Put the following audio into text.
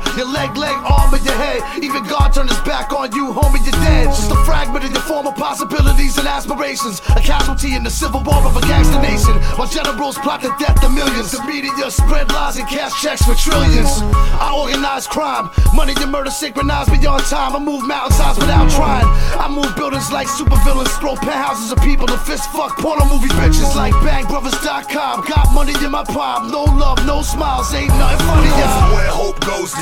Your leg, arm, and your head. Even God turned his back on you, homie, you're dead. Just a fragment of your former possibilities and aspirations. A casualty in the civil war of a gangster nation. While generals plot the death of millions. The media spread lies and cash checks for trillions. I organize crime, money and murder synchronized beyond time. I move mountainsides without trying. I move buildings like supervillains. Throw penthouses of people to fist fuck porno movie bitches like bangbrothers.com. Got money in my palm, no love, no smiles, ain't nothing funny, y'all. Where hope goes